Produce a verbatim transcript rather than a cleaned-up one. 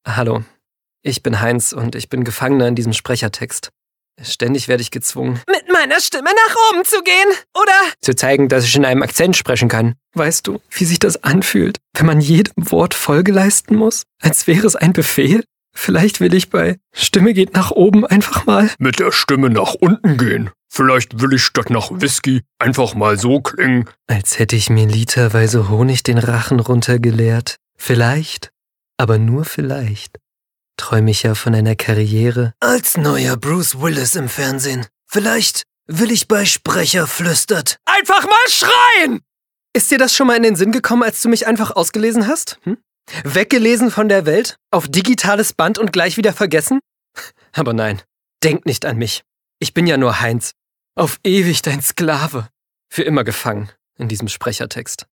Hallo, ich bin Heinz und ich bin Gefangener in diesem Sprechertext. Ständig werde ich gezwungen, mit meiner Stimme nach oben zu gehen, oder zu zeigen, dass ich in einem Akzent sprechen kann. Weißt du, wie sich das anfühlt, wenn man jedem Wort Folge leisten muss? Als wäre es ein Befehl? Vielleicht will ich bei Stimme geht nach oben einfach mal mit der Stimme nach unten gehen. Vielleicht will ich statt nach Whisky einfach mal so klingen. Als hätte ich mir literweise Honig den Rachen runtergeleert. Vielleicht, aber nur vielleicht, träume ich ja von einer Karriere als neuer Bruce Willis im Fernsehen. Vielleicht will ich bei Sprecher flüstert einfach mal schreien! Ist dir das schon mal in den Sinn gekommen, als du mich einfach ausgelesen hast? Hm? Weggelesen von der Welt, auf digitales Band und gleich wieder vergessen? Aber nein, denk nicht an mich. Ich bin ja nur Heinz. Auf ewig dein Sklave. Für immer gefangen in diesem Sprechertext.